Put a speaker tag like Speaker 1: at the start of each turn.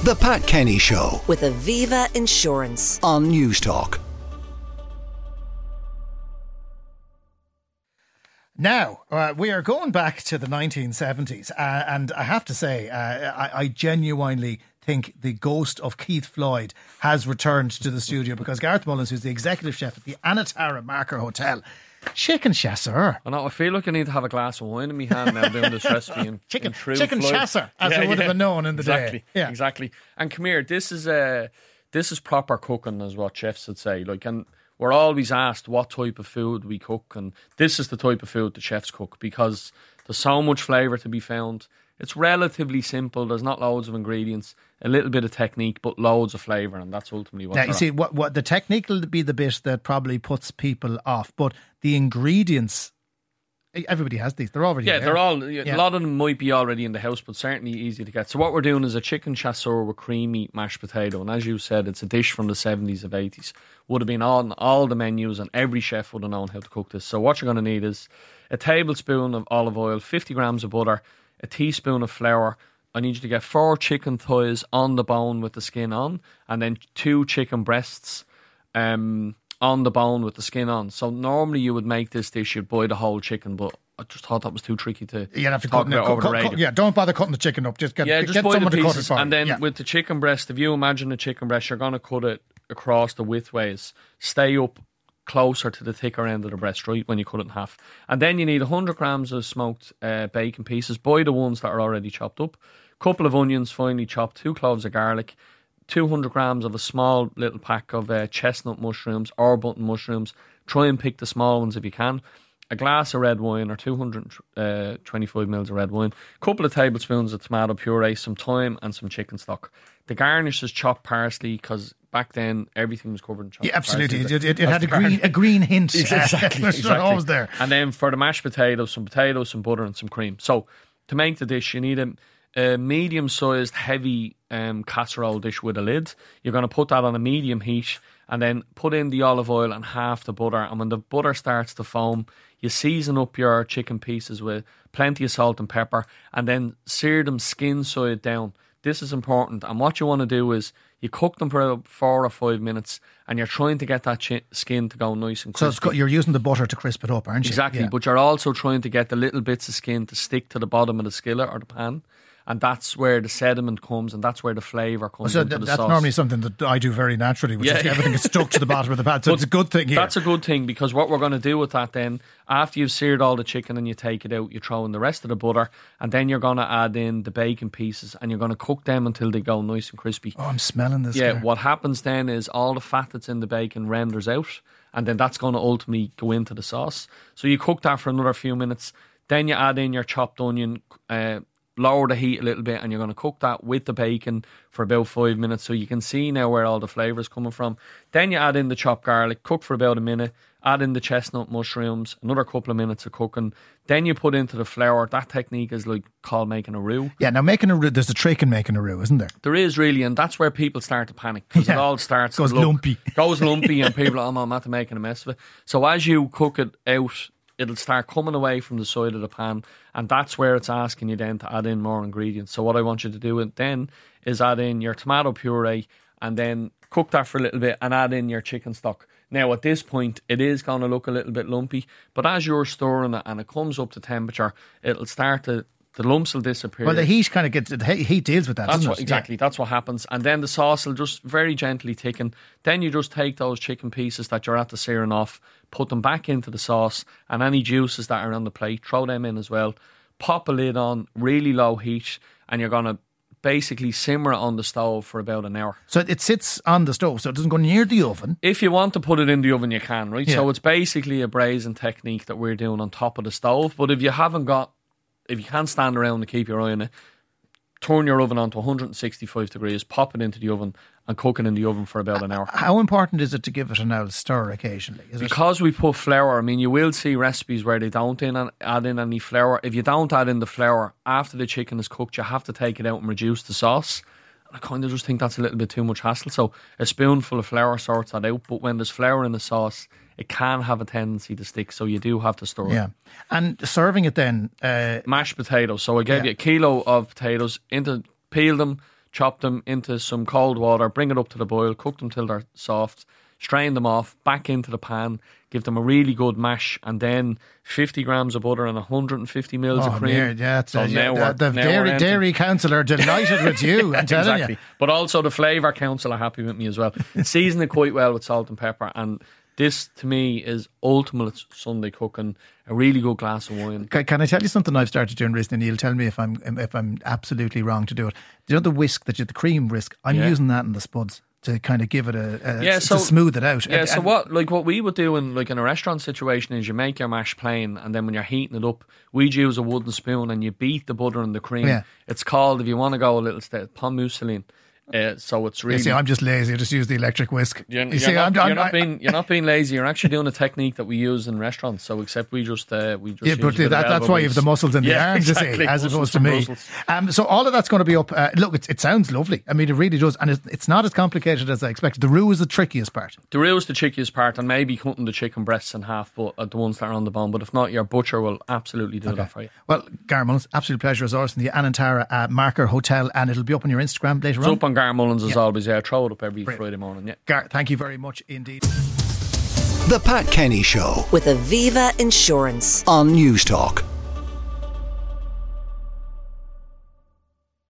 Speaker 1: The Pat Kenny Show
Speaker 2: with Aviva Insurance
Speaker 1: on News Talk.
Speaker 3: Now, we are going back to the 1970s, and I have to say, I genuinely think the ghost of Keith Floyd has returned to the studio, because Gareth Mullins, who's the executive chef at the Anatara Marker Hotel, chicken chasseur.
Speaker 4: I know, I feel like I need to have a glass of wine in my hand now doing this recipe. In
Speaker 3: chicken
Speaker 4: Floyd.
Speaker 3: chasseur, as it would have been known in the day. Yeah.
Speaker 4: Exactly. And come here, this is proper cooking, is what chefs would say. Like, and we're always asked what type of food we cook, and this is the type of food the chefs cook, because there's so much flavour to be found. It's relatively simple. There's not loads of ingredients, a little bit of technique, but loads of flavour, and that's ultimately what.
Speaker 3: Now, you see, what the technique will be the bit that probably puts people off, but the ingredients, everybody has these. They're already there.
Speaker 4: They're all. A lot of them might be already in the house, but certainly easy to get. So what we're doing is a chicken chasseur with creamy mashed potato, and as you said, it's a dish from the 70s of 80s. Would have been on all the menus, and every chef would have known how to cook this. So what you're going to need is a tablespoon of olive oil, 50 grams of butter, a teaspoon of flour. I need you to get 4 chicken thighs on the bone with the skin on, and then 2 chicken breasts on the bone with the skin on. So normally you would make this dish, you'd buy the whole chicken, but I just thought that was too tricky to talk about over the radio.
Speaker 3: Don't bother cutting the chicken up. Just get
Speaker 4: buy
Speaker 3: someone
Speaker 4: the
Speaker 3: to cut
Speaker 4: pieces,
Speaker 3: it for you.
Speaker 4: and then with the chicken breast, if you imagine a chicken breast, you're going to cut it across the widthways. Stay up closer to the thicker end of the breast, right, when you cut it in half. And then you need 100 grams of smoked bacon pieces. Buy the ones that are already chopped up. Couple of onions finely chopped, 2 cloves of garlic, 200 grams of a small little pack of chestnut mushrooms or button mushrooms. Try and pick the small ones if you can. A glass of red wine, or 225 mils of red wine. A couple of tablespoons of tomato puree, some thyme and some chicken stock. The garnish is chopped parsley, because back then everything was covered in chopped parsley.
Speaker 3: Absolutely. It had a green hint.
Speaker 4: Exactly.
Speaker 3: Always there.
Speaker 4: And then for the mashed potatoes, some butter and some cream. So to make the dish, you need a medium-sized heavy casserole dish with a lid. You're going to put that on a medium heat, and then put in the olive oil and half the butter. And when the butter starts to foam, you season up your chicken pieces with plenty of salt and pepper, and then sear them skin side down. This is important. And what you want to do is you cook them for about 4 or 5 minutes, and you're trying to get that skin to go nice and crispy.
Speaker 3: So you're using the butter to crisp it up, aren't you?
Speaker 4: Exactly. Yeah. But you're also trying to get the little bits of skin to stick to the bottom of the skillet or the pan. And that's where the sediment comes, and that's where the flavour comes into the sauce.
Speaker 3: That's normally something that I do very naturally, which is everything is stuck to the bottom of the pan. So it's a good thing here.
Speaker 4: That's a good thing, because what we're going to do with that then, after you've seared all the chicken and you take it out, you throw in the rest of the butter, and then you're going to add in the bacon pieces, and you're going to cook them until they go nice and crispy.
Speaker 3: Oh, I'm smelling this.
Speaker 4: Yeah, what happens then is all the fat that's in the bacon renders out, and then that's going to ultimately go into the sauce. So you cook that for another few minutes, then you add in your chopped onion, lower the heat a little bit, and you're going to cook that with the bacon for about 5 minutes, so you can see now where all the flavour is coming from. Then you add in the chopped garlic, cook for about a minute, add in the chestnut mushrooms, another couple of minutes of cooking. Then you put into the flour. That technique is called making a roux.
Speaker 3: Yeah, now making a roux, there's a trick in making a roux, isn't there?
Speaker 4: There is, really, and that's where people start to panic, because it all starts
Speaker 3: goes lumpy.
Speaker 4: Goes lumpy, and people are, I'm not making a mess of it. So as you cook it out, it'll start coming away from the side of the pan, and that's where it's asking you then to add in more ingredients. So what I want you to do then is add in your tomato puree, and then cook that for a little bit, and add in your chicken stock. Now at this point it is going to look a little bit lumpy, but as you're stirring it and it comes up to temperature, it'll start to, the lumps will disappear.
Speaker 3: Well, the heat kind of gets, the heat deals with that, doesn't it?
Speaker 4: Exactly, that's what happens. And then the sauce will just very gently thicken. Then you just take those chicken pieces that you're at the searing off, put them back into the sauce, and any juices that are on the plate, throw them in as well. Pop a lid on, really low heat, and you're going to basically simmer it on the stove for about an hour.
Speaker 3: So it sits on the stove, so it doesn't go near the oven?
Speaker 4: If you want to put it in the oven, you can, right? Yeah. So it's basically a braising technique that we're doing on top of the stove. But if you can't stand around and keep your eye on it, turn your oven on to 165 degrees, pop it into the oven, and cook it in the oven for about an hour.
Speaker 3: How important is it to give it an old stir occasionally?
Speaker 4: Because we put flour, I mean, you will see recipes where they don't add in any flour. If you don't add in the flour, after the chicken is cooked, you have to take it out and reduce the sauce. And I kind of just think that's a little bit too much hassle. So a spoonful of flour sorts that out. But when there's flour in the sauce, it can have a tendency to stick, so you do have to stir it.
Speaker 3: Yeah. And serving it then...
Speaker 4: mashed potatoes. So I gave you a kilo of potatoes, peel them, chop them into some cold water, bring it up to the boil, cook them till they're soft, strain them off, back into the pan, give them a really good mash, and then 50 grams of butter and 150 mils of cream.
Speaker 3: The dairy councillor delighted with you, I'm telling
Speaker 4: exactly.
Speaker 3: you.
Speaker 4: But also the flavour council are happy with me as well. Season it quite well with salt and pepper, and this to me is ultimate Sunday cooking. A really good glass of wine.
Speaker 3: Can I tell you something I've started doing recently? You'll tell me if I'm absolutely wrong to do it. You know the whisk that you, the cream whisk. I'm using that in the spuds to kind of give it to smooth it out.
Speaker 4: Yeah. So what we would do in a restaurant situation is you make your mash plain, and then when you're heating it up, we'd use a wooden spoon and you beat the butter and the cream. Yeah. It's called, if you want to go a little step, pomme mousseline. So it's really.
Speaker 3: You see, I'm just lazy. I just use the electric whisk.
Speaker 4: You're not being lazy. You're actually doing a technique that we use in restaurants. So except we just
Speaker 3: yeah, but that's why you have the muscles in the arms, exactly, as opposed to me. So all of that's going to be up. Look, it sounds lovely. I mean, it really does, and it's not as complicated as I expected. The roux is the trickiest part.
Speaker 4: The roux is the trickiest part, and maybe cutting the chicken breasts in half, but the ones that are on the bone. But if not, your butcher will absolutely do that for you.
Speaker 3: Well, Gar Mullins, absolute pleasure as always in the Anantara Marker Hotel, and it'll be up on your Instagram later on.
Speaker 4: It's up on Gar Mullins as always. Yeah, throw it up every Friday morning. Yeah,
Speaker 3: Gar, thank you very much indeed.
Speaker 1: The Pat Kenny Show
Speaker 2: with Aviva Insurance
Speaker 1: on News Talk.